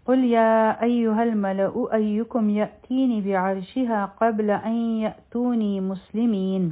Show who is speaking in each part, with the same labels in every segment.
Speaker 1: قل يا أيها الملأ أيكم يأتيني بعرشها قبل أن يأتوني مسلمين.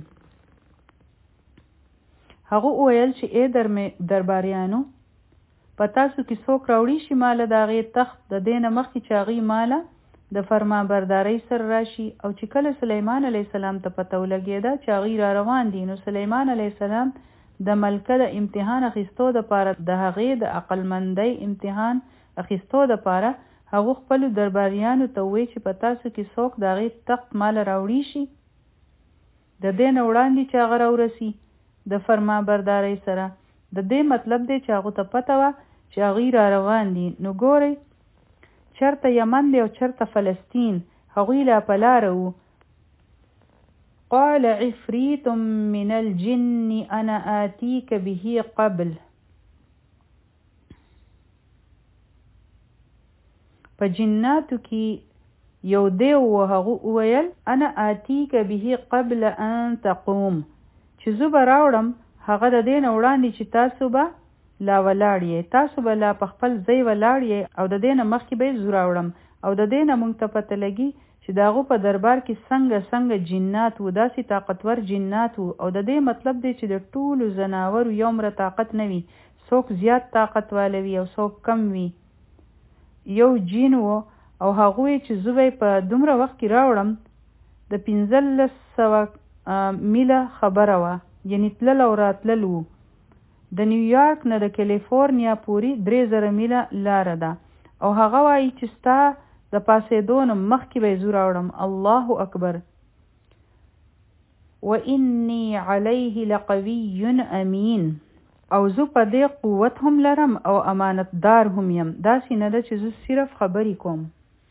Speaker 1: هغه ویل چې ای درباریانو په تاسو کې څوک راوړي شي ماله د هغې تخت د دې نه مخکې چې هغوی ماله د فرمانبردارۍ سره راشي. او چې کله سلیمان علیه السلام ته پته ولګېده چې هغوی را روان دي، نو سلیمان علیه السلام د ملکه د امتحان اخیستو دپاره د هغې د عقلمندۍ امتحان اخیستو دپاره هغو خپلو درباریانو ته ووایي چې په تاسو کې څوک د هغې تخت ماله راوړي شي د دې نه وړاندې چې هغه راورسي د فرمانبردارۍ سره. د دې مطلب دی چې هغو ته پته وه چې هغوی را روان دي. نو ګورئ چرته یمن دی او چرته فلسطین، هغوی لا په لاره وو. قال عفریت من الجن انا آتیک به قبل. په جناتو کې یو دی و، هغه وویل انا آتیک به قبل ان تقوم، چې زه به راوړم هغه د دې نه وړاندې چې تاسو به لا ولاړ یې، تاسو به لا په خپل ځای ولاړ یې، او د دې نه مخکې به یې زه راوړم. او د دې نه موږ ته پته لګي چې د هغو په دربار کې څنګه جنات وو، داسې طاقتور جنات وو. او د دې مطلب دی چې د ټولو ځناورو یو مره طاقت نه وي، څوک زیات طاقت والا وي او څوک کم وي. یو جین وو او هغوی چې زه به په دومره وخت کې راوړم د 1500 میله خبره وه، یعنی تلل او راتلل وو. د نیویارک نه د کالیفورنیا پورې 3000 میله لاره ده. او هغه وایي چې ستا د پاسېدو نه مخکې به یې زه راوړم. الله اکبر. وإني علیه لقوی امین. او زه په دې قوت هم لرم او امانتدار هم یم. داسې نه ده چې زه صرف خبرې کوم.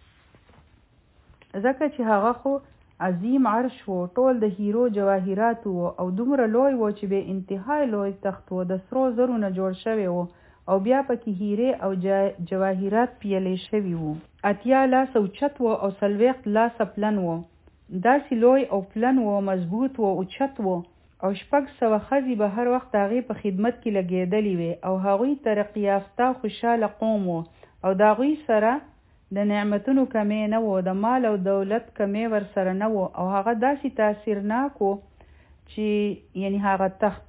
Speaker 1: ځکه چې هغه خو عظیم عرش و، ټول د هیرو جواهرات و، او دومره لوی و چې به انتهای لوی تخت و، د سرو زرو نه جوړ شوی و، او بیا پکې هیرې او جواهرات پیلې شوي وو. 80 لاس اوچت و او 40 لاس پلن و. داسې لوی او پلن و، مضبوط و، اوچت و. او 600 ښځې به هر وخت د هغې په خدمت کې لګېدلې وې. او هغوی ترقي یافته خوشحاله قوم و، او د هغوی سره د نعمتونو کمی نه و، د مال او دولت کمی ورسره نه و. او هغه داسې تاثیرناک و چې یعنی هغه تخت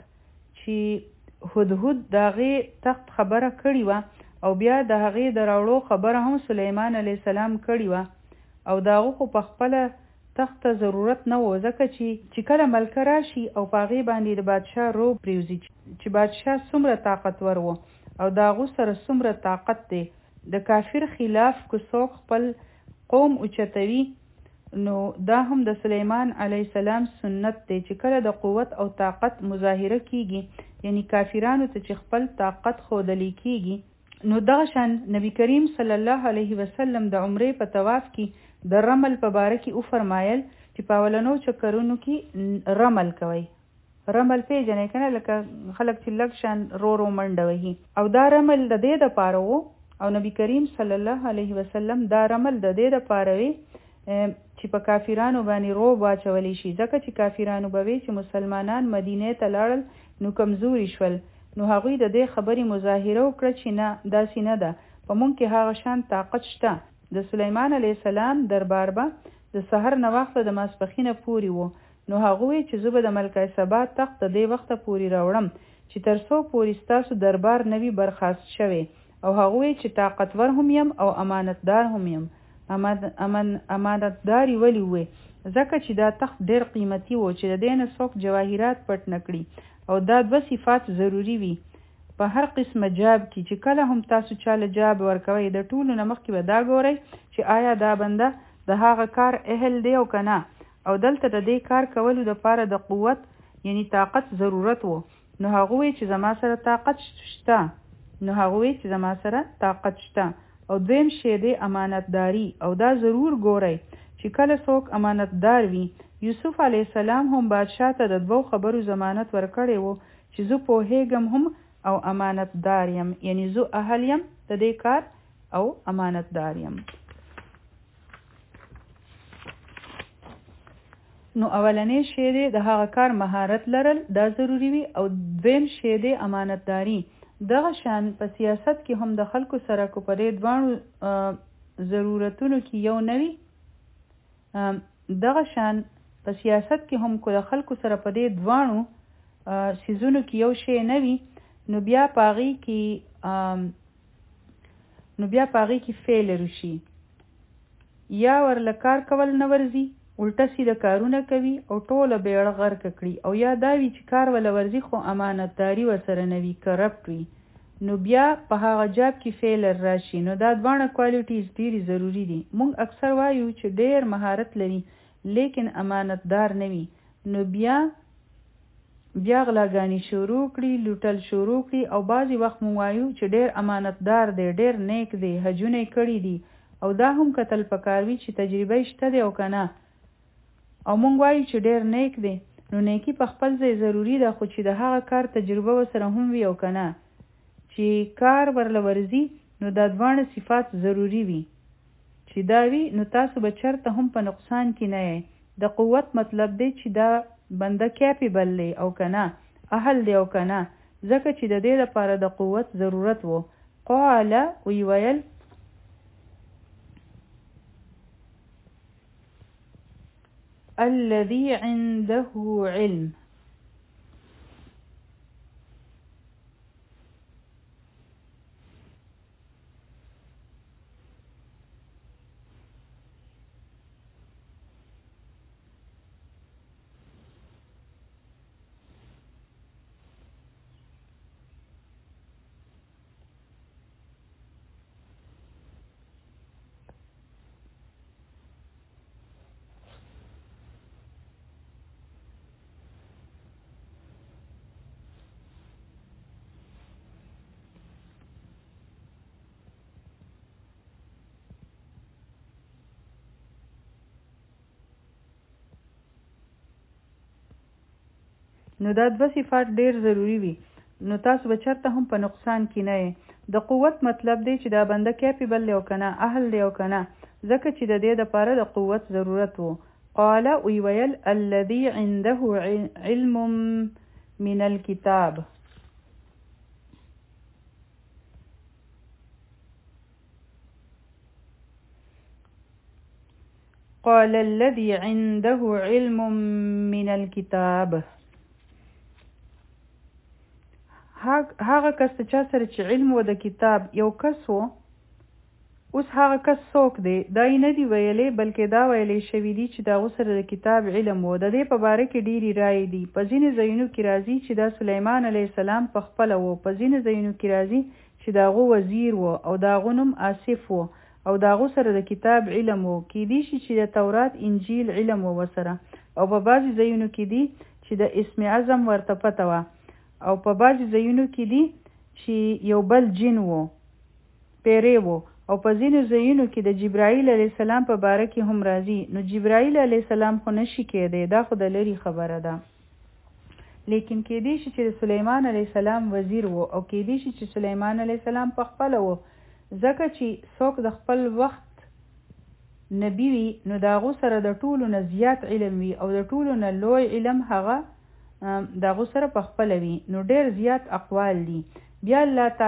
Speaker 1: چې هدهد د هغې تخت خبره کړې وه، او بیا د هغې د راوړو خبره هم سلیمان علیه السلام کړې وه. او د هغه خو په خپله تخت ته ضرورت نه و، ځکه چې کله ملکه راشي او په هغې باندې د بادشاه روب پرېوځي چې بادشاه څومره طاقتور و او د هغو سره څومره طاقت دی. د کافر خلاف که څوک خپل قوم اوچتوي، نو دا هم د سلیمان علیه السلام سنت دی چې کله د قوت او طاقت مظاهره کیږي، یعنی کافرانو ته چې خپل طاقت ښودلی کیږي، نو دغه شان نبی کریم صلی الله علیه وسلم د عمرې په طواف کې د رمل په باره کې وفرمایل چې په اولنو چکرونو کې رمل کوئ. رمل پیژنئ که نه، لکه خلک چې لږ شان رو منډه وهي. او دا رمل د دې دپاره و، او نبی کریم صلی الله علیه وسلم دا رمل د دې دپاره وی چې په کافرانو باندې روب واچولی شي، ځکه چې کافرانو به وی چې مسلمانان مدینې ته لاړل نو کمزوري شول، نو هغوی د دې خبرې مظاهره وکړه چې نه، داسې نه ده، په موږ کې هغه شان طاقت شته. د سلیمان علیه السلام دربار به د سحر نه وخته د ماسپښینه پورې و. نو هغه وی چې زه به د ملکه سبا تخت د دې وخته پورې راوړم چې تر څو پورې ستاسو دربار نه وي برخاست شوی. او هغه وی چې طاقتور هم یم او امانتدار هم یم. امانتداري ولې وې؟ ځکه چې دا تخت ډېر قیمتي و چې د دې نه څوک جواهرات پټ نه کړي. او دا 2 صفات ضروری وي په هر قسمه جاب کې، چې کله هم تاسو چاله جاب ورکوئ د ټولو نه مخکې به دا ګورئ چې آیا دا بنده د هغه کار اهل دی او که نه. او دلته د دې کار کولو دپاره د قوت یعنی طاقت ضرورت و. نو هغه وی چې زما سره طاقت شته. او دویم شی دی امانتداري. او دا ضرور ګورئ چې کله څوک امانتدار وي. یوسف علیه السلام هم بادشاه ته د 2 خبرو ضمانت ورکړی و چې زه پوهیږم هم او امانتدار یم، یعنی زه اهل یم د دې کار او امانتدار یم. نو اولنې شی دی د هغه کار مهارت لرل، دا ضروری وي. او دویم شی دی امانتداري. دغه شان په سیاست کې هم د خلکو سره کو په دې دوانو ضرورتونو کې یو نوي دغه شان په سیاست کې هم کو د خلکو سره په دې دوانو سیزونو کې یو شی نوي نو بیا پاغي کې فعل رشي یا ورله کار کول نه ورزي الټه سیده کارونه کوي او ټوله بیړه غرق کړي او یا دا وی چې کار ول ورزي خو امانتداري وسره نوي کرپټ وي نو بیا په هغه جاب کې فعل راشي نو دا دوه کوالټیز ډېری ضروری دي مونږ اکثر وایو چې ډېر مهارت لري لیکن امانتدار نه وي نو بیا غلاګانی شروع کړي لوټل شروع کړي او بعضی وخت مونږ وایو چې ډېر امانتدار دی ډېر نیک دی حجونه کړي دي او دا هم کتل پکاروي چې تجربه شته دی او کنه او مونږ وایو چې ډېر نیک دی نو نیکی په خپل ځای ضروری ده خو چې د هغه کار تجربه وسره هم وي او کنه چې کار ورله ورزي نو دا دوانه صفات ضروری وي چې دا وي نو تاسو به چرته هم په نقصان کې نه یې د قوت مطلب دی چې دا بنده کیپیبل دی او کنه اهل دی او کنه ځکه چې د دې لپاره د قوت ضرورت وو قال ویل الذي عنده علم نو دا دوه صفات ډیر ضروری وي نو تاسو به چرته هم په نقصان کې نه یې د قوت مطلب دی چې دا بنده کیپیبل دی او کنه اهل دی او کنه ځکه چې د دې لپاره د قوت ضرورت وو قال ویل الذي عنده علم من الكتاب قال الذي عنده علم من الكتاب هغه کس چا سره چې علم و د کتاب یو کس و اوس هغه کس څوک دی دا یې نه دی ویلې بلکې دا ویلې شوي دي چې دا سره د کتاب علم و د دې په باره کې ډېرې رایې دي په ځینې ځایونو کې راځي چې دا سلیمان علیه السلام په خپله و په ځینې ځایونو کې راځي چې د هغو وزیر و او د هغو نوم آصف و او د هغو سره د کتاب علم و کیدای شي چې د تورات انجیل علم و ورسره او په بعضې ځایونو کې دي چې د اسم اعظم ورته پته وه او په بعضې ځایونو کې دي چې یو بل جن و پیری و او په ځینو ځایونو کې د جبرائیل علیه السلام په باره کې هم راځي نو جبرائیل علیه السلام خو نشي کېدی دا خو د لرې خبره ده لیکن کېدای شي چې د سلیمان علیه السلام وزیر و او کېدای شي چې سلیمان علیه السلام په خپله و ځکه چې څوک د خپل وخت نبی وي نو د هغو سره د ټولو نه زیات علم وي او د ټولو نه لوی علم هغه د هغو سره په خپله وي نو ډېر زیات اقوال دي بیا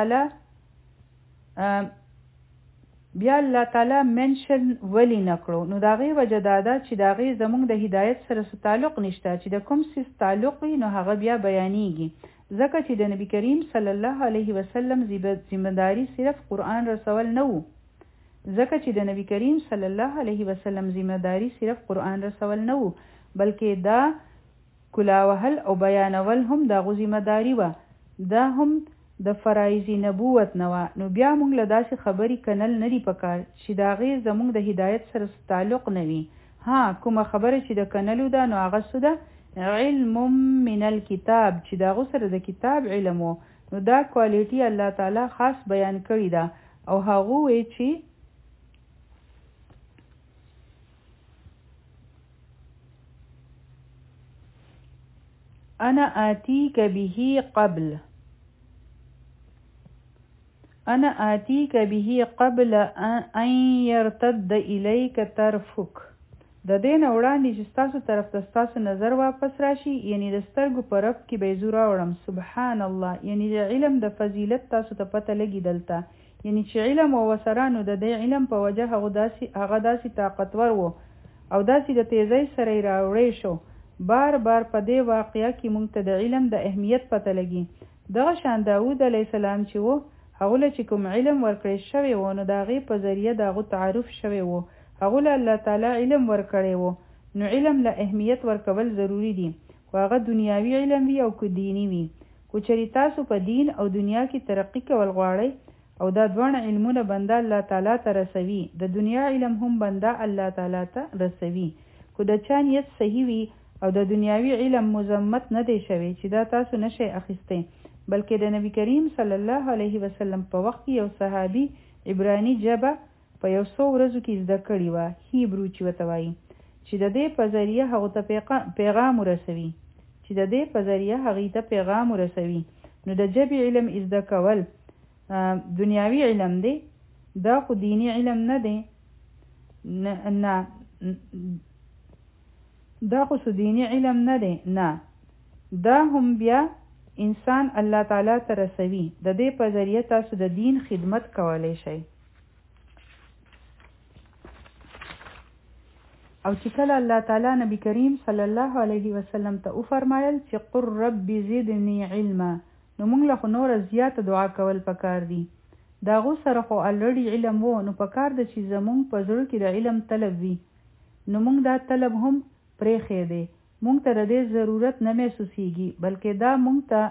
Speaker 1: الله تعالی منشن ولی نکړو نو د هغې وجه دا ده چې د هغې زموږ د هدایت سره څه تعلق نشته چې د کوم څیز تعلق وي نو هغه بیا بیانیږي ځکه چې د نبی کریم صلی الله علیه وسلم ذمہداري صرف قرآن رسول نه وو ځکه چې د نبی کریم صلی الله علیه وسلم ذمہداري صرف قرآن رسول نه وو بلکې دا کلاوهل او بیانول هم د هغو ذمہداري وه دا هم د فرایض نبوت نه وه نو بیا موږ له داسې خبرې کنل نه دي پکار چې د هغې زموږ د هدایت سره تعلق نه وي ها کومه خبره چې د کنلو ده نو هغه څه ده علم من الكتاب چې د هغو سره د کتاب علم و نو دا کوالیټي الله تعالی خاص بیان کړې ده او هغه وی چې أنا آتيك به قبل أن يرتد إليك طرفك د دې نه وړاندې چې ستاسو طرف ته ستاسو نظر واپس راشي، یعنی د سترګو په رب کې به زور راوړم. سبحان الله، یعنی د علم د فضیلت تاسو ته پته لګي دلته، یعنی چې علم او وسرانو د دې علم په وجه هغه داسې طاقتور وو او داسې د تیزۍ سره یې راوړی شو. بار بار په دې واقعه کې موږ ته د علم د اهمیت پته لګي. دغه شان داود علیه السلام چې وو، هغه له چې کوم علم ورکړی شوی و، نو د هغې په ذریعه د هغه تعارف شوی و، هغه له الله تعالی علم ورکړی و. نو علم له اهمیت ورکول ضروری دي، خو هغه دنیاوي علم وي او که دینی وي. خو چېرې تاسو په دین او دنیا کې ترقي کول غواړئ، او دا دوه علمونه بنده الله تعالی ته رسوي، د دنیا علم هم بنده الله تعالی ته رسوي. خو د چا نیت صحیح وي او د دنیاوي علم مذمت نه دی شوی چې دا تاسو نشئ اخیستی، بلکې د نبی کریم صلی الله علیه وسلم په وخت کې یو صحابي عبرانی ژبه په 100 ورځو کې زده کړې وه، هیبرو چې ورته وایي، چې د دې په ذریعه هغو ته پیغام ورسوي، چې د دې په ذریعه هغې ته پیغام ورسوي. نو د ژبې علم زده کول دنیاوي علم دی، دا خو دینی علم نه دی. نه دا خو دینی علم نه دی، نه، دا هم بیا انسان الله تعالی ته رسوي. د دې په ذریعه تاسو د دین خدمت کولی شئ. او چې کله الله تعالی نبی کریم صلی الله علیه وسلم ته وفرمایل چې قل رب زدنی علما، نو موږ له خو نوره زیاته دعا کول پکار دي. د هغو سره خو الریډي علم و، نو پکار ده چې زموږ په زړه کې د علم طلب وي. نو موږ دا طلب هم پرېښی دی، موږ ته د دې ضرورت نه محسوسیږي، بلکې دا موږ ته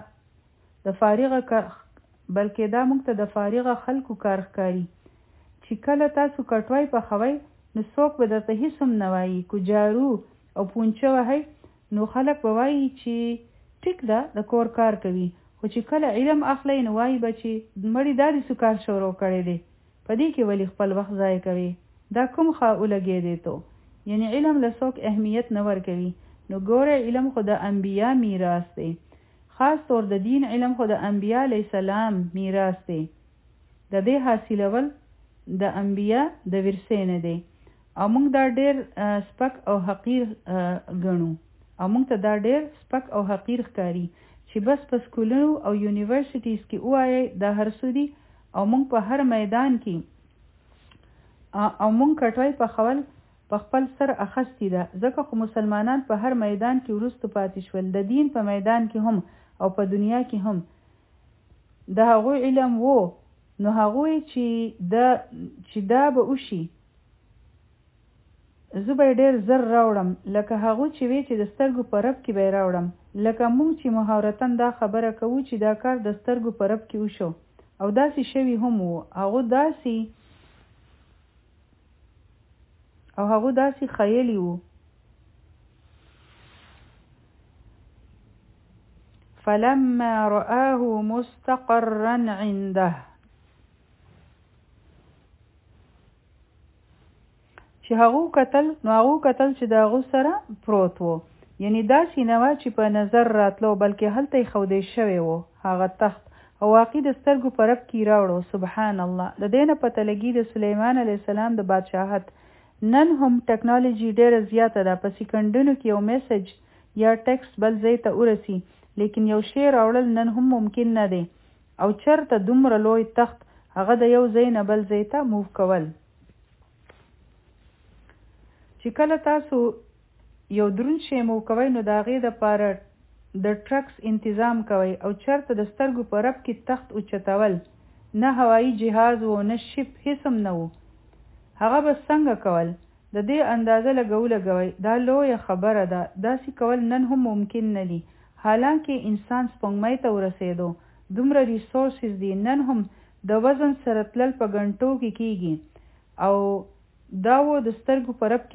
Speaker 1: د فارغه خلکو کار ښکاري. چې کله تاسو کټوۍ پخوئ، نو څوک به درته هېڅ هم نه وایي. که جارو او پونچه وهئ، نو خلک به وایي چې ټیک ده، د کور کار کوي. خو چې کله علم اخلئ، نو وایي به چې مړي دا دې څه کار شروع کړی دی، په دې کې ولې خپل وخت ضایع کوي، دا کوم ښه ولګېدی تو. یعنی علم له څوک اهمیت نه ورکوي. نو ګوره، علم خو د انبیا میراث دی، خاص طور د دین علم خو د انبیا علیه السلام میراث دی. د دې حاصلول د انبیا د ورثې نه دی، او موږ دا ډېر سپک او حقیر ګڼو، او موږ ته دا ډېر سپک او حقیر ښکاري چې بس په سکولونو او یونیورسټیز کې ووایئ دا هر څه دي، او موږ په هر میدان کې او موږ کټوۍ پخول په خپل سر اخستی ده. ځکه خو مسلمانان په هر میدان کې وروسته پاتې شول، د دین په میدان کې هم او په دنیا کې هم. د هغوی علم وو، نو هغوی چې دا به وشي، زه به ډېر زر راوړم، لکه هغو چې وی چې د سترګو په رب کې به راوړم. لکه موږ چې مهارتاً دا خبره کوو چې دا کار د سترګو په رب کې وشو، او داسې شوي هم وو. هغو داسې خیالي وو. فلما رآه مستقرا عنده، چې هغو کتل، نو هغو کتل چې د هغو سره پروت وو، یعنی داسې نه وه چې په نظر راتلو، بلکې هلته یې ښودی شوی وو هغه تخت، او واقع د سترګو په رب کې راوړو. سبحان الله. د دې نه پته لګي د سلیمان علیه السلام د بادشاهت. نن هم ټکنالوژي ډېره زیاته ده، په سکندونو کې یو میسج یا ټکسټ بل ځای ته ورسي، لیکن یو شی راوړل نن هم ممکن نه دی. او چرته دومره لوی تخت، هغه د یو ځای نه بل ځای ته موو کول. چې کله تاسو یو دروند شی موو کوئ، نو د هغې دپاره د ټرکس انتظام کوئ، او چرته د سترګو په رب کې تخت اوچتول، نه هوایي جهاز و، نه شپ، هېڅ هم نه و. هغه به څنګه کول؟ د دې اندازه لګوئ. دا لویه خبره ده. داسې کول نن هم ممکن نه دي، حالانکه انسان سپوږمۍ ته ورسېدو، دومره ریسورسز دي. نن هم د وزن سره تلل په غنټو کې کیږي، او دا و د سترګو په رب کې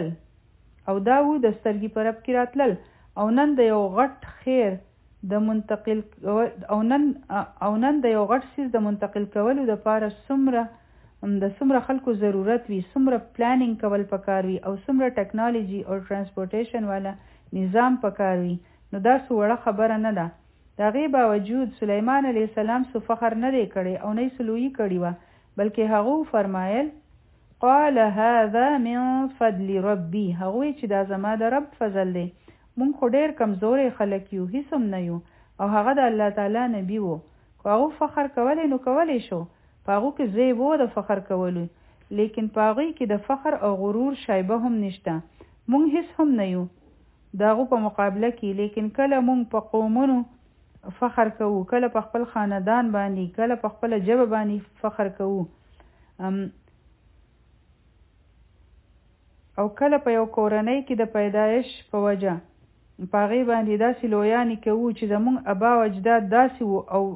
Speaker 1: راتلل، او نن د یو غټ خیر د منتقل او نن د یو غټ سیز د منتقل کولو دپاره څومره خلکو ضرورت وي، څومره پلانینګ کول پکار وي، او څومره ټکنالوژي او ټرانسپورټیشن والا نظام پکار وي. نو دا څه وړه خبره نه ده. د هغې باوجود سلیمان علیه السلام څه فخر نه دی کړی او نه یې څه لویي کړې وه، بلکې هغو فرمایل قال هذا من فضل ربي، هغوی چې دا زما د رب فضل دی. مونږ خو ډېر کمزوري خلک یو، هیڅ هم نه یو، او هغه د الله تعالی نبی وو. که هغه فخر کولی نو کولی شو، په هغو کې ځای وو د فخر کولو، لیکن په هغوی کې د فخر او غرور شایبه هم نشته. مونږ هیڅ هم نه یو د هغو په مقابله کې، لیکن کله مونږ په قومونو فخر کوو، کله په خپل خاندان باندې، کله په خپل ژبه باندې فخر کوو، او کله په یو کورنۍ کې د پیدایش په وجه په هغې باندې داسې لویانې کوو چې زمونږ ابا او اجداد داسې وو،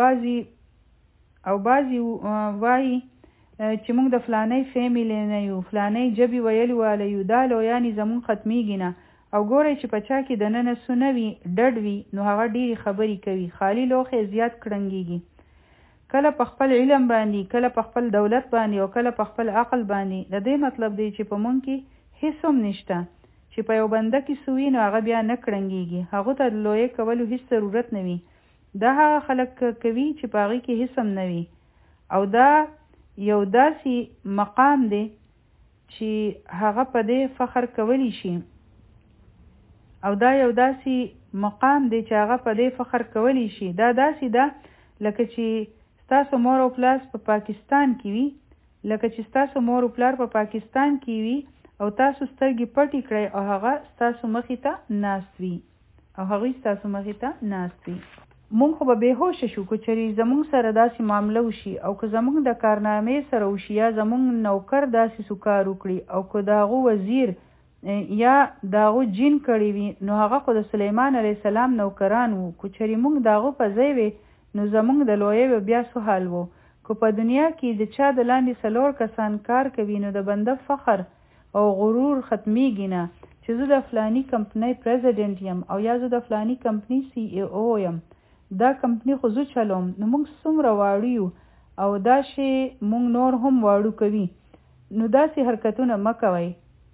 Speaker 1: او بعضې وایي چې مونږ د فلانۍ فیملی نه یو، فلانۍ ژبې ویلې واله یو، دا لویانې زمونږ ختمیږي نه. او ګورئ چې په چا کې دننه سونه وي، ډډ وي، نو هغه ډېرې خبرې کوي، خالي لوښی زیات کړنګېږي، کله په خپل علم باندې، کله په خپل دولت باندې، او کله په خپل عقل باندې. د دې مطلب دی چې په مونږ کې هیڅ هم نشته چې په یو بنده کې سوي نو هغه بیا نه کړنګېږي، هغه ته د لویې کولو هیڅ ضرورت نه وي. دا هغه خلک کوي چې په هغې کې هیڅ هم نه وي، او دا یو داسې مقام دی چې هغه په دې فخر کولی شي، او دا یو داسې مقام دی چې هغه په دې فخر کولی شي. دا داسې ده لکه چې ستاسو مور او پلار په پاکستان کې وي، لکه چې ستاسو مور او پلار په پاکستان کې وي او تاسو سترګې پټې کړئ او هغه ستاسو مخې ته ناست وي، او هغوی ستاسو مخې ته ناست وي. مونږ خو به بېهوشه شو که چېرې زمونږ سره داسې معامله وشي، او که زمونږ د کارنامې سره وشي، یا زمونږ نوکر داسې سوکار وکړي، او که د هغو وزیر یا د هغو جین کړی وي، نو هغه خو د سلیمان علیه السلام نوکران وو. که چېرې مونږ د هغو په ځای وې نو زمونږ د لویې به بیا څه حال وو. که په دنیا کې د چا د لاندې 4 کسان کار کوي، نو د بنده فخر او غرور ختمیږي نه چې زه د فلانی کمپنۍ پریزیډنټ یم، او یا زه د فلانی کمپنۍ CEO یم، دا کمپنۍ خو زه چلوم. نو موږ څومره واړو یو، او دا شی موږ نور هم واړو کوي. نو داسې حرکتونه مه کوئ.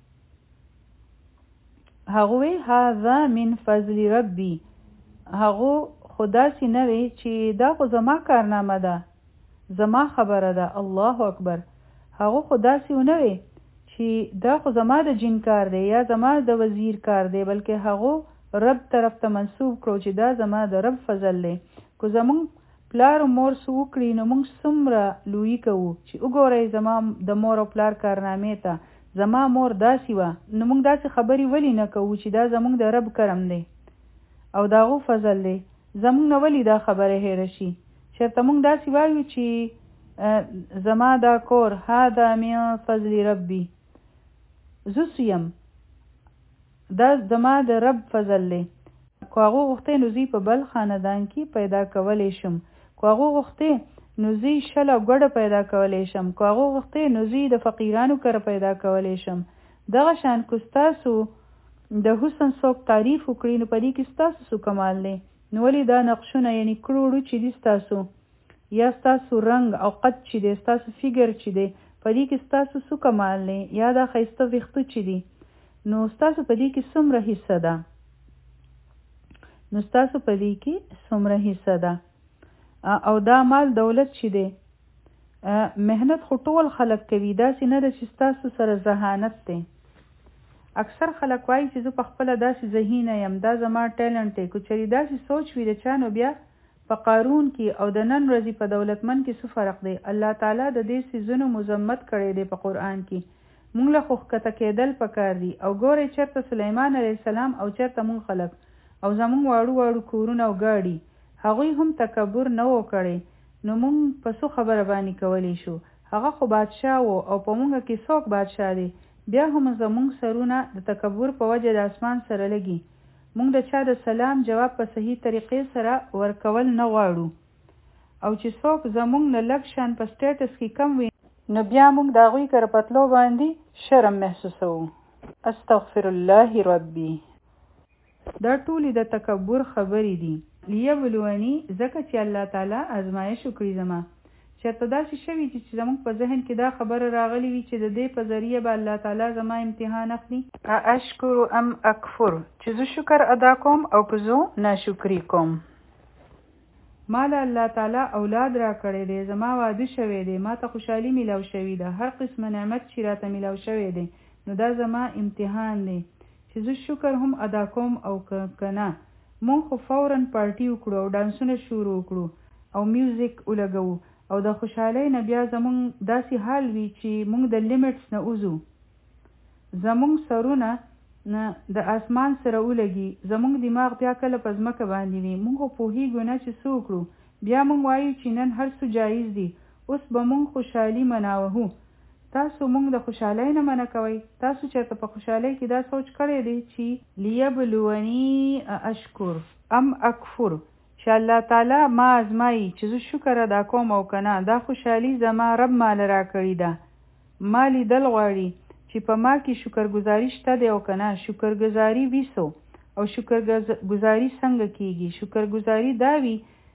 Speaker 1: هغوی هذا من فضل ربي، هغو خو داسې نه وي چې دا خو زما کارنامه ده، زما خبره ده، الله اکبر. هغو خو داسې نه وي چې دا خو زما د جن کار دی یا زما د وزیر کار دی، بلکې هغو رب طرف ته منسوب کړو چې دا زما د رب فضل دی. که زمونږ پلار او مور څه وکړي نو موږ څومره لویي کوو چې وګورئ زما د مور او پلار کارنامې ته، زما مور داسې وه، نو موږ داسې خبرې ولې نه کوو چې دا زمونږ د رب کرم دی او د هغو فضل دی. زمونږ نه ولې دا خبره هېره شي؟ چېرته موږ داسې وایو چې زما دا کور هذا من فضل ربي، زه یم، دا زما د رب فضل دی. که هغو غوښتې نو زه په بل خاندان کې پیدا کولی شم، که هغو غوښتې نو زه 20 ګوډه پیدا کولی شم، که هغو غوښتې نو زه د فقیرانو کره پیدا کولی شم. دغه شان که ستاسو د حسن څوک تعریف وکړي نو په دې کې ستاسو څه کمال دی؟ نو ولې دا نقشونه یعنې کروړو چې دي ستاسو، یا ستاسو رنګ او قد چې دی، ستاسو فیګر چې دی، په دې کې ستاسو څه کمال دی؟ یا دا ښایسته ویښته چې دي، نو ستاسو په دې کې څومره حصه ده؟ او دا مال دولت چې دی، مهنت خو ټول خلک کوي، داسې نه ده چې ستاسو سره ذهانت دی. اکثر خلک وایي چې زه په خپله داسې ذهینه یم، دا زما ټیلنټ دی. که چېرې داسې سوچ وي د چا، نو بیا په قارون کې او د نن ورځې په دولتمند کې څه فرق دی؟ الله تعالی د دې څیزونو مذمت کړی دی په قرآن کې. مونږ له خو ښکته کېدل پکار دي. او ګورئ چېرته سلیمان علیه السلام او چېرته مونږ خلک او زمونږ واړو واړو کورونه او ګاډي، هغوی هم تکبر نه و کړی، نو مونږ په څو خبره باندې کولی شو؟ هغه خو بادشاه و، او په مونږ کې څوک بادشاه دی؟ بیا هم زمونږ سرونه د تکبر په وجه د اسمان سره لګي. مونږ د چا د سلام جواب په صحیح طریقې سره ورکول نه غواړو، او چې څوک زمونږ نه لږ شان په سټیټس کې کم وي نو بیا مونږ د هغوی کره پتلو باندې شرم محسوسوو. استغفر الله ربي. دا ټولې د تکبر خبرې دي. لیبلونی، ځکه چې الله تعالی ازمایش وکړي زما. چېرته داسې شوي چې زموږ په ذهن کې دا خبره راغلی وي چې د دې په ذریعه به الله تعالی زما امتحان اخلي؟ اشکر ام اکفر، چې زه شکر ادا کوم او که زه ناشکري کوم. ما له الله تعالی اولاد را کړی دی، زما واده شوی دی، ما ته خوشحالي میلاو شوې ده، هر قسمه نعمت چې راته میلاو شوی دی، نو دا زما امتحان دی چې زه شکر هم ادا کوم او که نه. مونږ خو فوراً پارټي وکړو او ډانسونه شروع وکړو او میوزیک ولګوو او د خوشحالۍ نه بیا زمونږ داسې حال وي چې مونږ د لیمټس نه وځو، زمونږ سرونه د آسمان سره ولګي، زمونږ دماغ بیا کله په ځمکه باندې وي، مونږ خو پوهېږو نه چې څه وکړو، بیا مونږ وایو چې نن هر څه جایز دي، اوس به مونږ خوشحالي مناوهو. تاسو مونږ د خوشحالۍ نه منع کوئ؟ تاسو چېرته په خوشحالۍ کې دا سوچ کړی دی چې لیبلونی اشکر ام اکفر، چې الله تعالی ما ازمایي چې زه شکر ادا کوم او که نه. دا خوشحالي زما رب مال را کړې ده، ما لیدل غواړي چې په ما کې شکرګزاري شته دی او که نه. شکرګزاري ویسو او شکرګزاري څنګه کیږي؟ شکرګزاري دا وي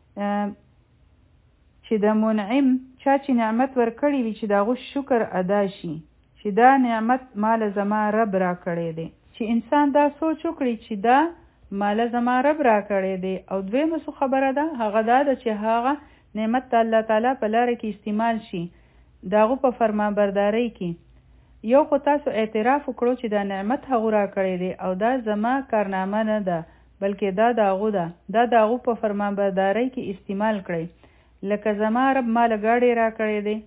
Speaker 1: چې د منعم چا چې نعمت ورکړی وي چې داغو شکر ادا شي چې دا نعمت مال زما رب را کړی دی. چې انسان دا سوچ وکړي چې دا مال زما رب را کړی دی. او دویمه څه خبره ده هغه دا ده چې هغه نعمت الله تعالی په لاره کې استعمال شي داغو په فرمانبردارۍ کې. یو خو تاسو اعتراف وکړو چې دا نعمت هغه را کړی دی او دا زما کارنامه نه ده بلکې دا داغو ده، دا داغو په فرمانبردارۍ کې استعمال کړئ. لکه زما رب مال گاڑی را کړی دی،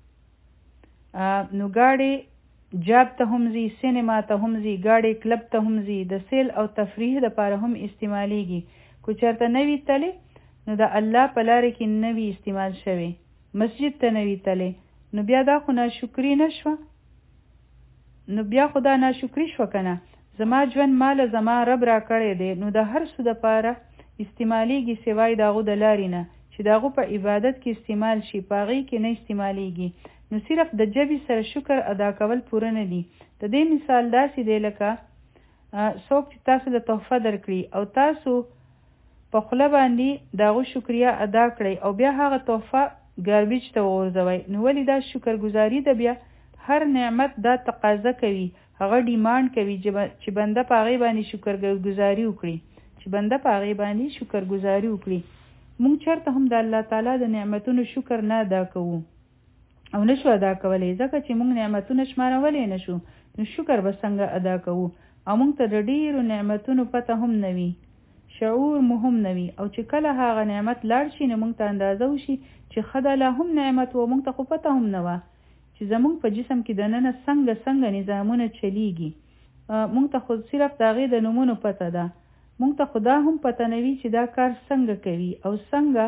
Speaker 1: نو گاڑی جاب ته هم زی، سینما ته هم زی، گاڑی کلب ته هم زی، د سیل او تفریح لپاره هم استعمالیږي. کو چرته نوی تلی نو د الله په لارې کې نوی استعمال شوی، مسجد ته نوی تلی نو بیا دا خو ناشکری نشوه، نو بیا خو دا ناشکری شوه کنه. زما ژوند مال زما رب را کړی دی، نو د هر څه دپاره استعمالیږي سوای داغو د لارې نه چې داغو په عبادت کې استعمال شي، په هغې کې نه استعمالیږي. نو صرف د جبې سره شکر ادا کول پوره نه دي. د دې مثال داسې دی لکه څوک چې تاسو له تحفه درکړي او تاسو په خوله باندې داغو شکریه ادا کړئ او بیا هغه تحفه ګاربیج ته وغورځوئ، نو ولې دا شکرګزاري ده؟ بیا هر نعمت دا تقاضا کوي، هغه ډیمانډ کوي چې بنده په هغې باندې شکرګزاري وکړي، چې بنده په هغې باندې شکرګزاري وکړي. مونږ چېرته هم د الله تعالی د نعمتونو شکر نه ادا کوو او نشو ادا کولی، ځکه چې مونږ نعمتونه شمارولی نشو، نو شکر به څنګه ادا کوو؟ او مونږ ته د ډیرو نعمتونو پته هم نه وي، شعور مو هم نه وي، او چې کله هغه نعمت لاړ شي نو مونږ ته اندازه وشي چې ښه لا هم نعمت و، مونږ ته خو پته هم نه وه چې زمونږ په جسم کې دننه څنګه نظامونه چلیږي. مونږ ته خو صرف د هغې د نومونو پته ده، مونږ ته خو دا هم پته نه وي چې دا کار څنګه کوي او څنګه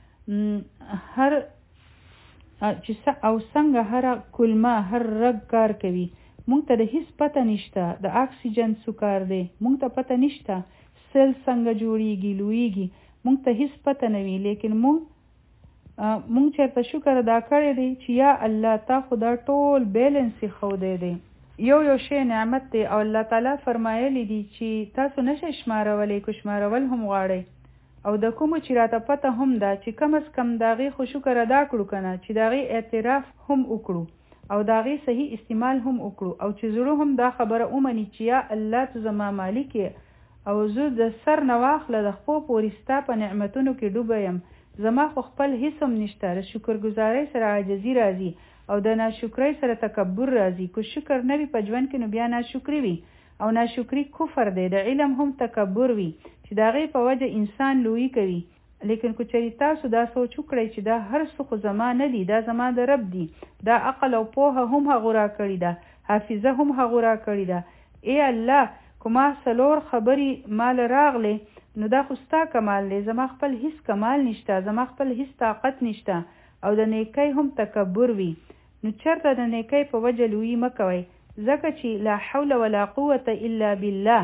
Speaker 1: هر کلمه هر رګ کار کوي. مونږ ته د هیڅ پته نشته د اکسیجن څو کار دی، مونږ ته پته نشته سیل څنګه جوړیږي لویږي، مونږ ته هیڅ پته نه وي. لیکن مونږ چېرته شکر ادا کړی دی چې یا الله تا خو دا ټول بیلنس یې ښودی دی، یو شی نعمت دی او الله تعالی فرمایلی دی چې تاسو نشئ شمارولی، که شمارول هم غواړئ او د کومو چې راته پته هم ده چې کم از کم د هغې خو شکر ادا کړو که نه، چې د هغې اعتراف هم وکړو او د هغې صحیح استعمال هم وکړو او چې زړه هم دا خبره ومني چې یا الله ته زما مالک یې او زه د سر نه واخله د خپو پورې ستا په نعمتونو کې ډوبه یم، زما خو خپل هیڅ هم نشته. د شکرګزارۍ سره عاجزي راځي او د ناشکرۍ سره تکبر راځي. که شکر نه وي په ژوند کې نو بیا ناشکري وي او ناشکري کفر دی. د علم هم تکبر وي چې د هغې په وجه انسان لویي کوي. لیکن که چېرې تاسو دا سوچ وکړئ چې دا هر څه خو زما نه دي، دا زما د رب دي، دا عقل او پوهه هم هغو را کړې ده، حافظه هم هغو را کړې ده. ای الله که ما 4 خبرې مال راغلې نو دا خو ستا کمال دی، زما خپل هیڅ کمال نشته، زما خپل هیڅ طاقت نشته. او د نیکۍ هم تکبر وي نو چېرته د نیکۍ په وجه لویي مه کوئ، ځکه چې لا حول ولا قوة الا بالله،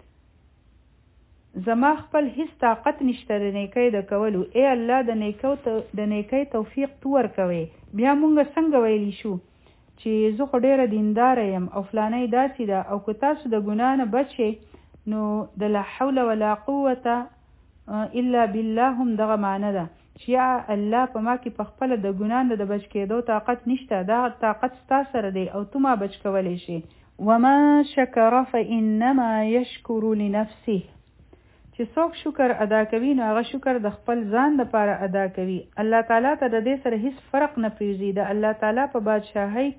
Speaker 1: زما خپل هیڅ طاقت نشته د نیکۍ د کولو. ای الله د نیکۍ توفیق تو ورکوي. بیا مونږ څنګه ویلی شو چې زه خو ډیره دینداره یم او فلانۍ داسې ده، او که تاسو د ګناه نه بچئ نو د لا حول ولا قوة الا بالله هم دغه معنی ده چې یا الله په ما کې په خپله د ګناه نه د بچ کېدو طاقت نشته، دا طاقت ستا سره دی او تو ما بچ کولی شي. ومن شکر فانما یشکر لنفسه، چې څوک شکر ادا کوي نو هغه شکر د خپل ځان لپاره ادا کوي. الله تعالی ته د دې سره هیڅ فرق نه پریږدي. د الله تعالی په بادشاهۍ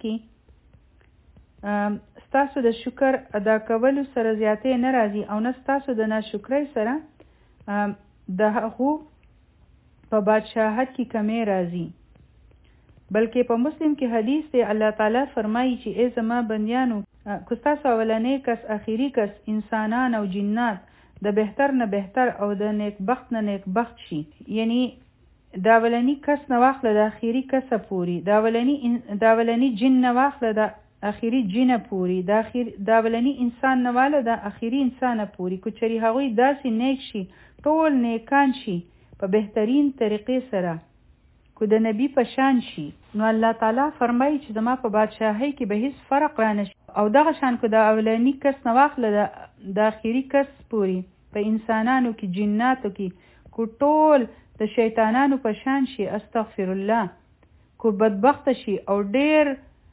Speaker 1: کې ستاسو د شکر ادا کولو سره زیاتې نه راځي او نه ستاسو د ناشکرۍ سره د هغو په بادشاهت کې کمی راځي. بلکې په مسلم کې حدیث دی الله تعالی فرمایي چې ای زما بندیانو که ستاسو اولنی کس اخیری کس انسانان او جنات د بهتر نه بهتر او د نیکبخت نه نیکبخت شي، یعنی دا اولنی کس نه واخله د اخیری کس پوری، دا اولنی جن نه واخله د اخیری جن پوری، دا اولنی انسان نه واله د اخیری انسان پوری. کچری هغوی داسې نیک شي، ټول نیکان شي په بهترین طریقې سره، کو د نبی په شان شي، نو الله تعالی فرمایي چې زما په بادشاهۍ کې به هیڅ فرق را نشي. او دغه شان کو د اولنی کس نه واخله د اخیری کس پوری په انسانانو کې جناتو کې کو ټول د شیطانانو په شان شي، استغفر الله، کو بدبخت شي او ډیر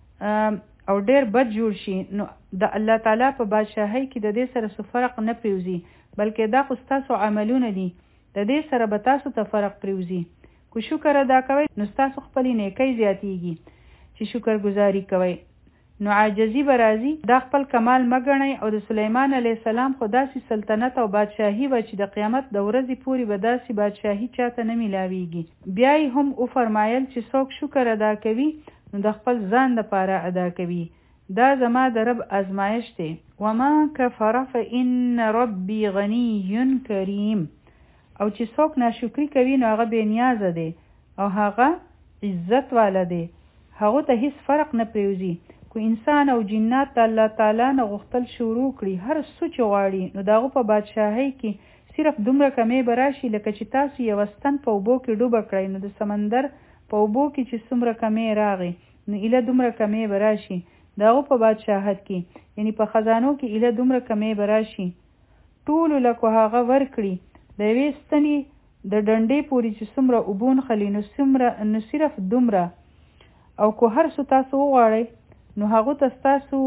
Speaker 1: بد جوړ شي، نو د الله تعالی په بادشاهۍ کې د دې سره څه فرق نه پریوزي، بلکې دا خو ستاسو عملونه دي، د دې سره به تاسو ته فرق پریوزي. کو شکر ادا کوئ نو ستاسو خپلې نیکۍ زیاتیږي. چې شکر گزاري کوئ نو عاجزي به راځي. دا خپل کمال مه ګڼئ. او د سلیمان علیه السلام خو داسې سلطنت او بادشاهي وه چې د قیامت د ورځې پورې به داسې بادشاهي چاته نه میلاویږي. بیا یې هم وفرمایل چې څوک شکر ادا کوي نو د خپل ځان لپاره ادا کوي. دا زما د رب ازمایش دی. وما کفر فإن ربي غني کریم. او چې څوک ناشکری کوي نو هغه بے نیازه دی او هغه عزت والا دی، هغه ته هیڅ فرق نه پریوزي. کو انسان او جنات د الله تعالی نه غوښتل شروع کړي هر څه چې غواړي، نو دغه په بادشاهۍ کې صرف دومره کمی به راشي لکه چې تاسو یو ستن په اوبو کې ډوبه کړئ، نو د سمندر په اوبو کې چې څومره کمی راغی نو ایله دومره کمی به راشي. دغه په بادشاهت کې یعنی په خزانو کې ایله دومره کمی به راشي. ټولو لکه هغه ورکړي د یوې ستنې د ډنډې پورې چې څومره اوبو نښلي نو صرف دومره. او که هر څه تاسو وغواړئ نو هغو ته ستاسو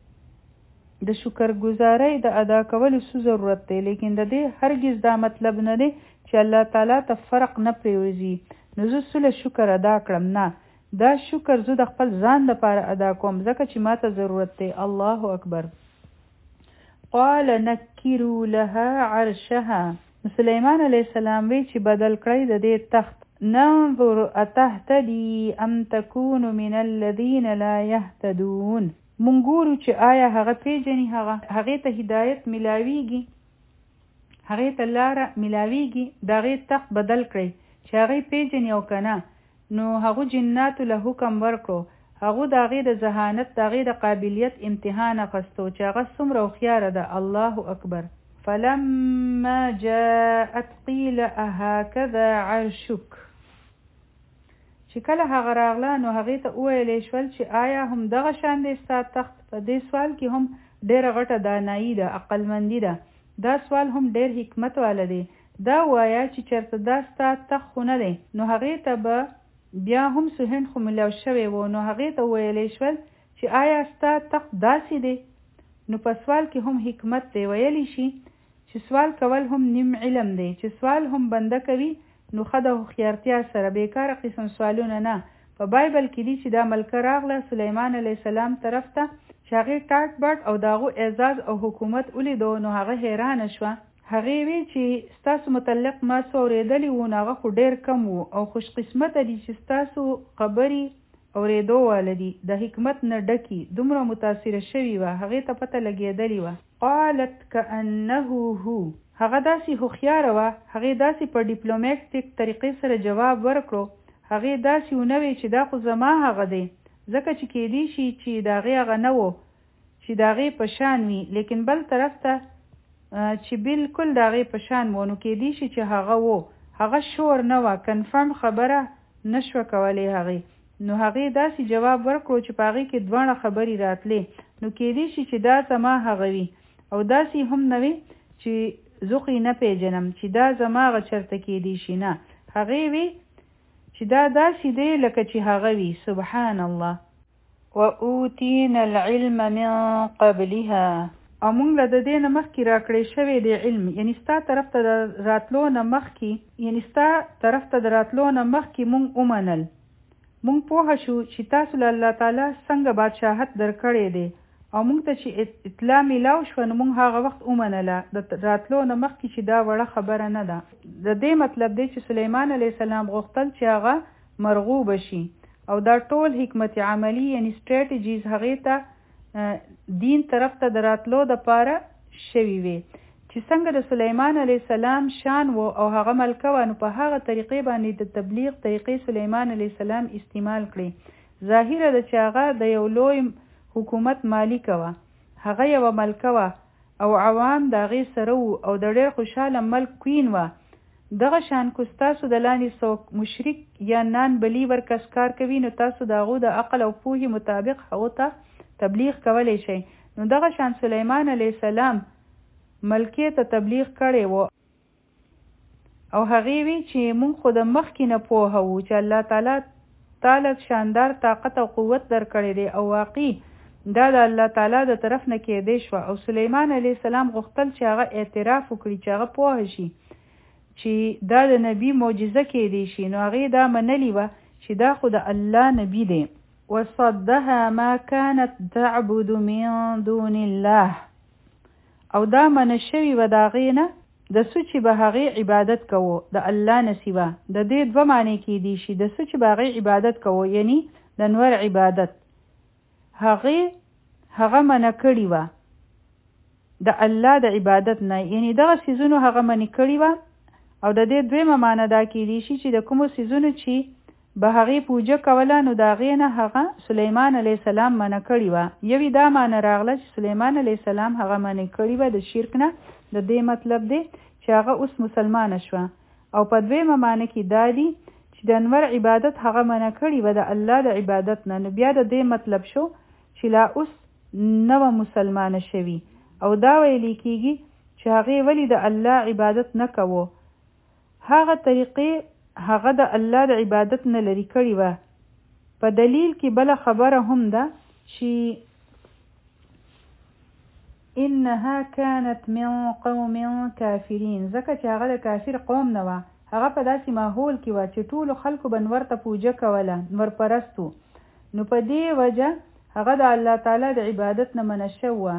Speaker 1: د شکرګزارۍ د ادا کولو څه ضرورت دی، لیکن د دې هرگز دا مطلب نه دی چې الله تعالی ته فرق نه پریوزي نو زه څه شکر ادا کړم. نه، دا شکر زه د خپل ځان لپاره ادا کوم ځکه چې ماته ضرورت دی. الله اکبر. قال نکروا لها عرشها. سلیمان علیه السلام وی چې بدل کړی د دې تخت. ننظر اتهتدي ام تكون من الذين لا يهتدون. مونږ ګورو چې آیا هغه پیژني، هغه ته هدایت ملاویږي، هغه ته لاره ملاویږي. د هغې تخت بدل کړی چې هغه پیژني او کنه. نو هغه جناتو له حکم ورکړو، هغه د هغې د ذهانت د هغې د قابلیت امتحان اخیستو چې هغه څومره هوښیاره ده. الله اکبر. فلما جاءت قيل أهكذا عرشك. چې کله هغه راغله نو هغې ته وویلی شول چې آیا هم دغه شان دی ستا تخت. په دې سوال کې هم ډېره غټه دانایي ده، عقلمندي ده. دا سوال هم ډېر حکمت والا دی. دا وایا چې چېرته دا ستا تخت خو نه دی. نو هغې ته به بیا هم سهند خو ملاو شوی و. نو هغې ته وویلی شول چې آیا ستا تخت داسې دی. نو په سوال کې هم حکمت دی. ویلی شي چې سوال کول هم نیم علم دی، چې سوال هم بنده کوي نو ښه د هوښیارتیا سره، بیکاره قسم سوالونه نه. په بایبل کې دي چې دا ملکه راغله سلیمان علیه السلام طرف ته چې هغې ټاټ باټ او د هغو اعزاز او حکومت ولیدو نو هغه حیرانه شوه. هغې وی چې ستاسو متعلق ما څه اورېدلي وو نو هغه خو ډېر کم وو او خوش قسمته دي چې ستاسو خبرې اورېدو واله دي د حکمت نه ډکي. دومره متاثره شوې وه، هغې ته پته لګېدلې وه. قالت كأنه هو. هغه داسې هوښیاره وه، هغې داسې په ډیپلوماټیک طریقې سره جواب ورکړو. هغې داسې ونه وی چې دا خو زما هغه دی، ځکه چې کېدی شي چې د هغې هغه نه و چې د هغې په شان وي، لیکن بل طرف ته چې بالکل د هغې په شان و نو کېدی شي چې هغه و. هغه شور نه وه، کنفرم خبره نه شوه کولی هغې. نو هغې داسې جواب ورکړو چې په هغې کې دواړه خبرې راتلې. نو کېدی شي چې دا زما هغه وي او داسې هم نه وي چې زه خو یې نه پیژنم چې دا زما هغه چېرته کېدی شي. نه، هغې وي چې دا داسې دی لکه چې هغه وي. سبحان الله. وأوتينا العلم من قبلها. او مونږ له د دې نه مخکې راکړی شوی دی علم، یعنی ستا طرف ته د راتلو نه مخکې مونږ ومنل. مونږ پوه شو چې تاسو له الله تعالی څنګه بادشاهت درکړی دی او مونږ ته چې اطلاع میلاو شوه نو مونږ هغه وخت ومنله د راتلو نه مخکې چې دا وړه خبره نه ده. د دې مطلب دی چې سلیمان علیه السلام غوښتل چې هغه مرغوب شي او دا ټول حکمت عملی یعنی سټریټیجیز هغې ته دین طرف ته د راتلو دپاره شوي وي چې څنګه د سلیمان علیه السلام شان و او هغه ملکه وه، نو په هغه طریقې باندې د تبلیغ طریقې سلیمان علیه السلام استعمال کړي. ظاهره ده چې هغه د یو لوی حکومت مالکه وه، هغه یوه ملکه وه او عوام د هغې سره وو او د ډېر خوشحاله ملک کوین وه. دغه شان کو ستاسو د لاندې څوک مشرک یا نان بلیور کس کار کوي نو تاسو د هغو د عقل او پوهې مطابق هغو ته تبلیغ کولی شئ. نو دغه شان سلیمان علیه السلام ملکې ته تبلیغ کړی و او هغې وی چې مونږ خو د مخکې نه پوهه وو چې الله تعالی شاندار طاقت او قوت درکړی دی او واقعي دا د الله تعالی د طرف نه کېدی شوه. او سلیمان علیه السلام غوښتل چې هغه اعتراف وکړي چې هغه پوه شي چې دا د نبی معجزه کېدی شي، نو هغې دا منلې وه چې دا خو د الله نبی دی. وصدها ما كانت تعبد من دون الله، او دا منع شوي وه د هغې نه د څه چې به هغې عبادت کوو د الله نه سوا. د دې دوه معنی کېدی شي، د څه چې به هغې عبادت کوو یعنی د نور عبادت هغه منع کړې وه د الله د عبادت نه، یعنی دغه څیزونو هغه منع کړې وه. او د دې دویمه معنی دا کېدی شي چې د کومو څیزونو چې به هغې پوجه کوله نو د هغې نه هغه سلیمان علیه السلام منع کړې وه. یوې دا معنی راغله چې سلیمان علیه السلام هغه منع کړې وه د شرک نه. د دې مطلب دی چې هغه اوس مسلمانه شوه. او په دویمه معنی کې دا دی چې د انور عبادت هغه منع کړې وه د الله د عبادت نه، نو بیا د دې مطلب شو چې لا اوس نه وه مسلمانه شوي. او دا ویلی کېږي چې هغې ولې د الله عبادت نه کوو، هغه طریقې هغه د الله د عبادت نه لرې کړې وه. په دلیل کې بله خبره هم ده چې انها كانت من قوم کافرین، ځکه چې هغه د کافر قوم نه وه، هغه په داسې ماحول کې وه چې ټولو خلکو به نور ته پوجه کوله، نور پرستو، نو په دې وجه هغه د الله تعالی د عبادت نه منع شوی وه.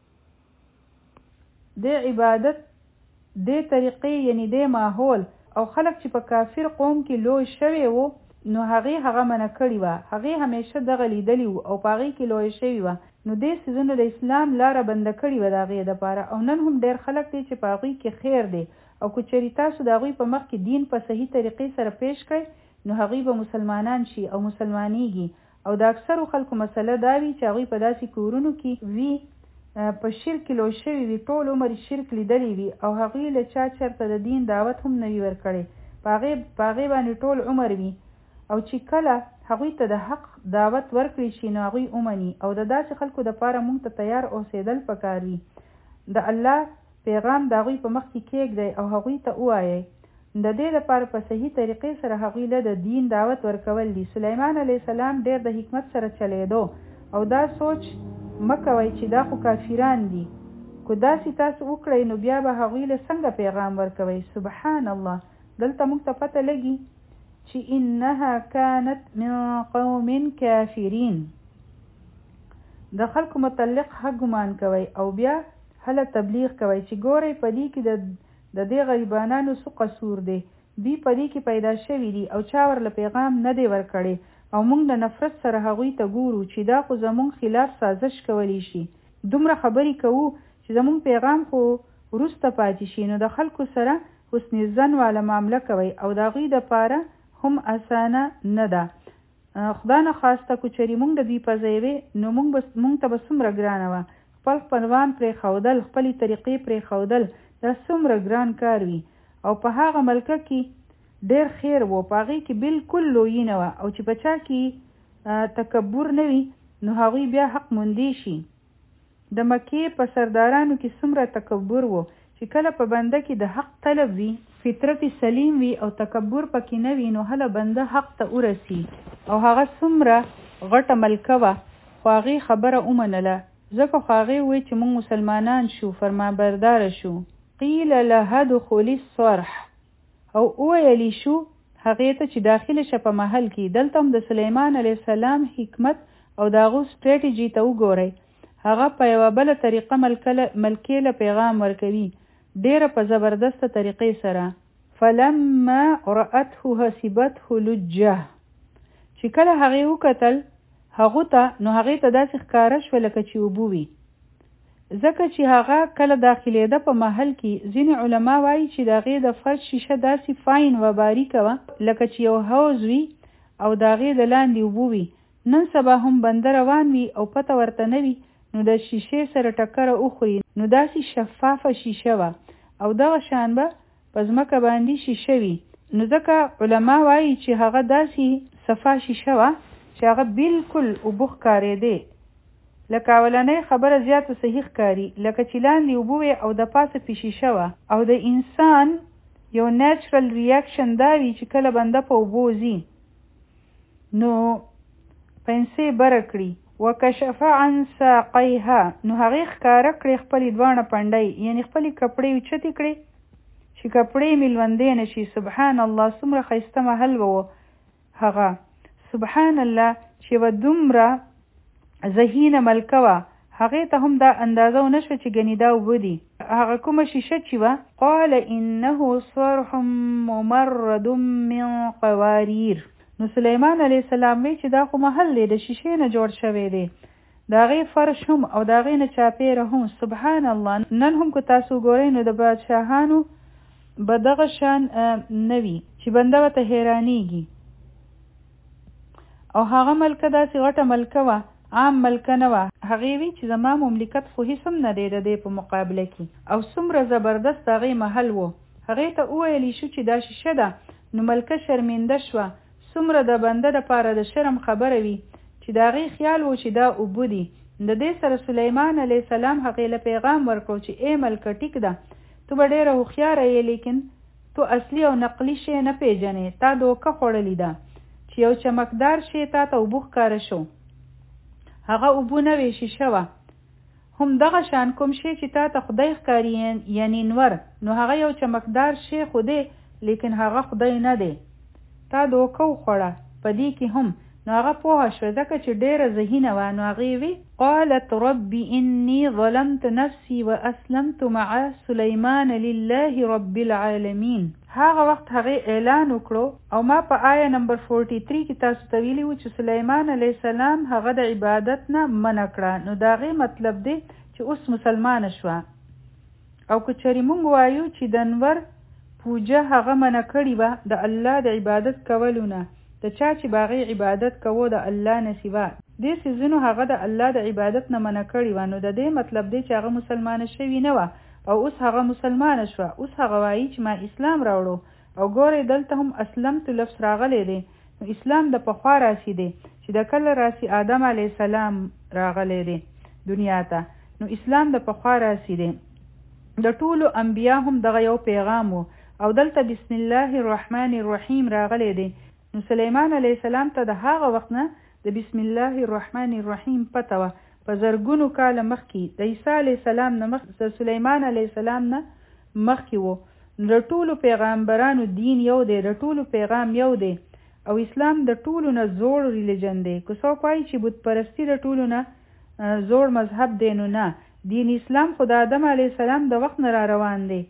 Speaker 1: د عبادت دې طریقې یعنی دې ماحول او خلک چې په کافر قوم کې لوی شوی وو نو هغه منع کړی وه. هغې همیشه دغه لیدلی وو او په هغې کې لوی شوی وه، نو دې څیزونو د اسلام لاره بنده کړې وه د هغې دپاره. او نن هم ډېر خلک دی چې په هغوی کې خیر دی او که چېرې تاسو د هغوی په مخ کې دین په صحیح طریقې سره پیش کړئ نو هغوی به مسلمانان شي او مسلمانېږي. او د اکثرو خلکو مسله دا وي چې هغوی په داسې کورونو کې وي په شرک لوی شوي وي، ټول عمر شرک لیدلی وي او هغوی له چا چېرته د دین دعوت هم نه وي ورکړی، په هغې باندې ټول عمر وي. او چې کله هغوی ته د حق دعوت ورکړي شي نو هغوی ومني. او د داسې خلکو دپاره موږ ته تیار اوسېدل پکار وي. د الله پیغام د هغوی په مخ کې کېږدئ او هغوی ته ووایئ. د دې لپاره په صحیح طریقې سره هغوی له د دین دعوت ورکول دي. سلیمان علیه السلام ډېر د حکمت سره چلیدو او دا سوچ مکوئ چې دا خو کافران دي، که داسې تاسو وکړئ نو بیا به هغوی له څنګه پیغام ورکوئ. سبحان الله. دلته موږ ته پته لګي چې انها كانت من قوم کافرین. د خلکو متعلق ښه ګمان کوئ او بیا هله تبلیغ کوئ چې ګورئ په دې کې د دې غریبانانو څه قصور دی، دوی په دې کې پیدا شوي دي او چا ورله پیغام نه دی ورکړی او موږ د نفرت سره هغوی ته ګورو چې دا خو زموږ خلاف سازش کولی شي. دومره خبرې کوو چې زموږ پیغام خو وروسته پاتې شي. نو د خلکو سره حسن ظن والا معامله کوئ او د هغوی دپاره هم اسانه نه ده. خدا نه خواسته که چېرې موږ د دوی په ځای وې نو موږ ته به څومره ګرانه وه. خپل خپلوان پرېښودل، خپلې طریقې پرېښودل دا څومره ګران کار وي. او په هغه ملکه کې ډېر خیر و، په هغې کې بالکل لویي نه وه. او چې په چا کې تکبر نه وي نو هغوی بیا حق موندی شي. د مکې په سردارانو کې څومره تکبر و چې کله په بنده کې د حق طلب وي، فطرت سلیم وي او تکبر پکې نه وي نو هله بنده حق ته ورسي. او هغه څومره غټه ملکه وه خو هغې خبره ومنله. ځکه خو هغې وی چې موږ مسلمانان شو، فرمانبرداره شو. قیل لها ادخلي الصرح، او ویلی شو هغې ته چې داخله شه په محل کې. دلته هم د سلیمان علیه السلام حکمت او د هغو سټریټیجي ته وګورئ. هغه په یوه بله طریقه ملکې له پیغام ورکوي، ډیره په زبردسته طریقې سره. فلما رأته حسبته لجه، چې کله هغې وکتل هغو ته، نو هغې ته داسې ښکاره شوه لکه چې اوبه وي. ځکه چې هغه کله داخلېده په محل کې، ځینې علما وایي چې د هغې د فرش شیشه داسې فاین و باریکه وه لکه چې یو حوض وي او د هغې د لاندې اوبه وي. نن سبا هم بنده روان وي او پته ورته نه وي، نو د شیشې سره ټکره وخوري، نو داسې شفافه شیشه وه او دغه شان به په ځمکه باندې شیشه وي. نو ځکه علما وایي چې هغه داسې صفا شیشه وه چې هغه بالکل اوبه ښکارېدې. لکه اولنۍ خبره زیاته صحیح ښکاري، لکه چې لاندې اوبه وي او د پاسه پې شیشه وه. او د انسان یو نیچرل ریاکشن دا وي چې کله بنده په اوبو ځي نو پنسې بره کړي. وکشف عن ساقیها، نو هغې ښکاره کړې خپلې دواړه پنډۍ، یعنې خپلې کپړې اوچتې کړې چې کپړې مې لوندې نه شي. سبحان الله، څومره ښایسته محل به و هغه. سبحان الله، چې به دومره ذهینه ملکه وه، هغې ته هم دا اندازه ونه شوه چې ګنې دا اوبه دي. هغه کومه شیشه چې وه، قال انه صرح ممرد من قواریر. نو سلیمان علیه السلام وی چې دا خو محل دی د شیشې نه جوړ شوی دی، د هغې فرش هم او د هغې نه چاپېره هم. سبحان الله، نن هم که تاسو ګورئ نو د بادشاهانو به دغه شان نه وي چې بنده ورته حیرانېږي. او هغه ملکه داسې غټه ملکه وه، عام ملکه نه وه. هغې وی چې زما مملکت خو هیڅ هم نه دی د دې په مقابله کې. او څومره زبردست د هغې محل و. هغې ته وویلی شو چې دا شیشه ده. نو ملکه شرمنده شوه. څومره د بنده دپاره د شرم خبره وي چې د هغې خیال و چې دا اوبه دي. د دې سره سلیمان علیه السلام هغې له پیغام ورکړو چې ای ملکه ټیک ده، تو به ډېره هوښیاره یې، لیکن تو اصلي او نقلي شی نه پیژنې. تا دوکه خوړلې ده چې یو چمکدار شی تا ته اوبه ښکاره شو، هغه اوبه نه وې، شیشه وه. هم دغه شان کوم شی چې تا ته خدای ښکاري، یعنې نور، نو هغه یو چمکدار شی خو دی، لیکن هغه خدای نه دی. تا دوکه وخوړه په دې کې هم. نو هغه پوه شوه ځکه چې ډېره ذهینه وه. نو هغې وی قالت ربي اني ظلمت نفسي واسلمت مع سليمان لله رب العالمين. هغه وخت هغې اعلان وکړو، او ما په آیه نمبر 43 کې تاسو ته ویلي وو چې سلیمان علیه السلام هغه د عبادت نه منع کړه. نو د هغې مطلب دی چې اوس مسلمانه شوه. او که چېرې موږ وایو چې د انور پوجه هغه منع کړې وه د الله د عبادت کولو نه، د چا چې به هغې عبادت کوو د الله نه سوا، دې څیزونو هغه د الله د عبادت نه منع کړې وه. نو د دې مطلب دی چې هغه مسلمانه شوې نه وه، او اوس هغه مسلمانه شوه. اوس هغه وایي چې ما اسلام راوړو. او ګورئ دلته هم اسلمت لفظ راغلی دی. نو اسلام د پخوا راسي دی چې د کله راسي آدم علیه السلام راغلی دی دنیا ته. نو اسلام د پخوا راسي دی. د ټولو انبیا هم دغه یو پیغام و. او دلته بسم الله الرحمن الرحیم راغلی دی. نو سلیمان علیه السلام ته د هغه وخت نه د بسم الله الرحمن الرحیم پته وه. په زرګونو کاله مخکې د عیسی علیه السلام نه مخکې، د سلیمان علیه السلام نه مخکې و. د ټولو پیغمبرانو دین یو دی، د ټولو پیغام یو دی. او اسلام د ټولو نه زوړ ریلیجن دی. که څوک وایي چې بت پرستي د ټولو نه زوړ مذهب دی، نو نه، دین اسلام خو د آدم علیه السلام د وخت نه را روان دی.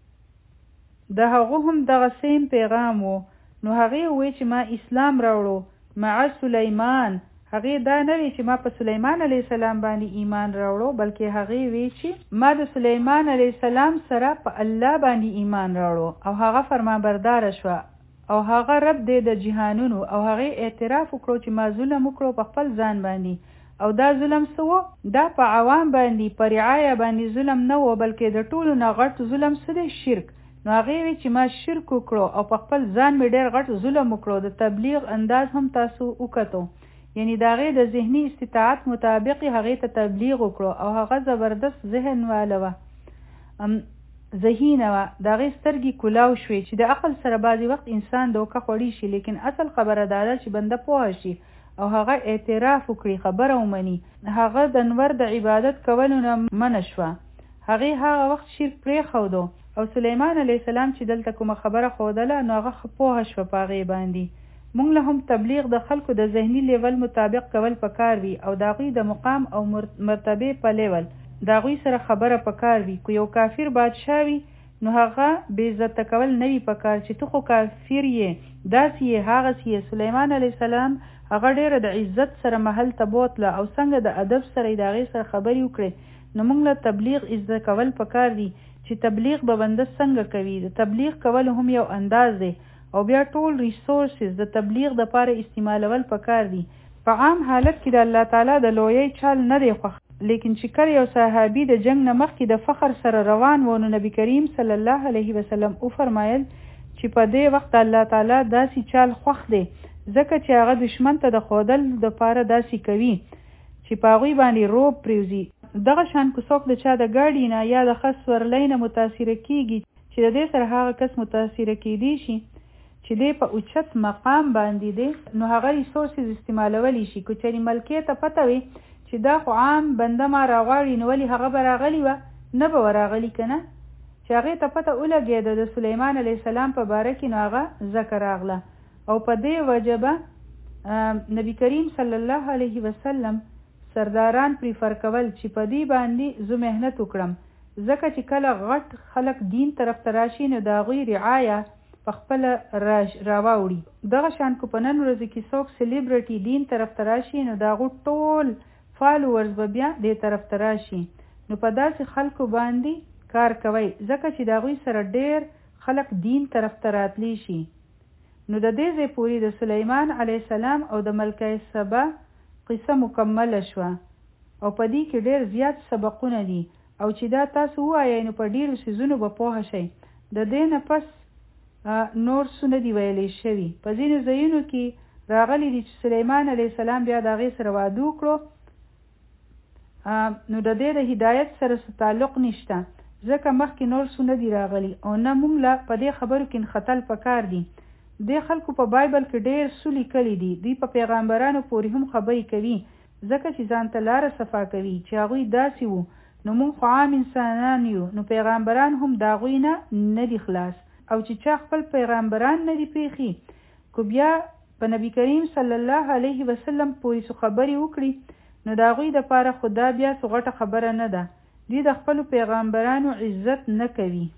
Speaker 1: د هغه هم دغه سیم پیغام و. نو هغې ووی چې ما اسلام راوړو مع سلیمان. هغې دا نه وی چې ما په سلیمان علیه السلام باندې ایمان راوړو، بلکې هغې وی چې ما د سلیمان علیه السلام سره په الله باندې ایمان راوړو. او هغه فرمانبرداره شوه، او هغه رب دی د جهانونو. او هغې اعتراف وکړو چې ما ظلم وکړو په خپل ځان باندې. او دا ظلم څه و؟ دا په عوام باندې، په رعایا باندې ظلم نه و، بلکې د ټولو نه غټ ظلم څه دی؟ شرک. نو هغې وی چې ما شرک وکړو او په خپل ځان مې ډېر غټ ظلم وکړو. د تبلیغ انداز هم تاسو وکتو، یعنی د هغې د ذهني استطاعت مطابق هغې ته تبلیغ وکړو. او هغه زبردست ذهن واله وه، ذهینه وه. د هغې سترګې کلاو شوې چې د عقل سره بعضې وخت انسان دوکه خوړی شي، لیکن اصل خبره دا ده چې بنده پوه شي او هغه اعتراف وکړي خبره ومني هغه د انور د عبادت کولو نه منع شوه هغه وخت شرک پرېښودو او سلیمان علیه السلام چې دلته کومه خبره ښودله نو هغه پوهه شوه په هغې باندې موږ له هم تبلیغ د خلکو د ذهني لیول مطابق کول پکار وي او د هغوی د مقام او مرتبې په لیول د هغوی سره خبره پکار وي که یو کافر بادشاه وي نو هغه بې عزته کول نه وي پکار چې ته خو کافر یې داسې یې هغسې یې سلیمان علیه السلام هغه ډېره د عزت سره محل ته بوتله او څنګه د ادب سره یې د هغې سره خبرې وکړې نو موږ له تبلیغ عزت کول پکار دي چې تبلیغ به بنده څنګه کوي د تبلیغ کول هم یو انداز دی او بیا ټول ریسورسز د تبلیغ دپاره استعمالول پکار دي په عام حالت کې د الله تعالی د لویۍ چال نه دی خوښ لیکن چې کله یو صحابي د جنگ نه مخکې د فخر سره روان و نو نبی کریم صلی الله علیه وسلم وفرمایل چې په دې وخت الله تعالی داسې چال خوښ دی ځکه چې هغه دشمن ته د ښودل دپاره داسې کوي چې په هغوی باندې روب پرېوځي دغه شان که څوک د چا د ګاډي نه یا د ښه سورلۍ نه متاثره کېږي چې د دې سره هغه کس متاثره کېدی شي چې دی په اوچت مقام باندې دی نو هغه ریسورسز استعمالولی شي که چېرې ملکې ته پته وي چې دا خو عام بنده ما راغواړي نو ولې هغه به راغلی وه نه به راغلی که نه چې هغې ته پته ولګېده د سلیمان علیه السلام په باره کې نو هغه ځکه راغله او په دې وجه به نبی کریم صلی الله علیه وسلم سرداران پریفر کول چې په دې باندې زه محنت وکړم ځکه چې کله غټ خلک دین طرف ته راشي نو د هغوی رعایه په خپله راواوړي دغه شان که په نن ورځې کې څوک سلیبریټي دین طرف ته راشي نو د هغو ټول فالوورز به بیا دې طرف ته راشي نو په داسې خلکو باندې کار کوئ ځکه چې د هغوی سره ډېر خلک دین طرف ته راتلی شي نو د دې ځای پورې د سلیمان علیه السلام او د ملکه سبا قصه مکمله شوه او په دې کې ډېر زیات سبقونه دي او چې دا تاسو ووایئ نو په ډېرو څیزونو به پوهه شئ د دې نه پس نور څه نه دي ویلی شوي په ځینو ځایونو کې راغلی دي چې سلیمان علیه السلام بیا د هغې سره واده وکړو نو د دې د هدایت سره څه تعلق نشته ځکه مخکې نور څه نه دي راغلي او نه موږ له په دې خبرو کې نښتل پکار دي دې خلکو په بایبل کې ډېر څه لیکلي دي دوی په پیغمبرانو پورې هم خبرې کوي ځکه چې ځان ته لاره صفا کوي چې هغوی داسې وو نو موږ خو عام انسانان یو نو پیغمبران هم د هغوی نه دي خلاص او چې چا خپل پیغمبران نه دي پېښي که بیا په نبی کریم صلی الله علیه وسلم پورې څه خبرې وکړي نو د هغوی دپاره خو دا بیا څه غټه خبره نه ده دوی د خپلو پیغمبرانو عزت نه کوي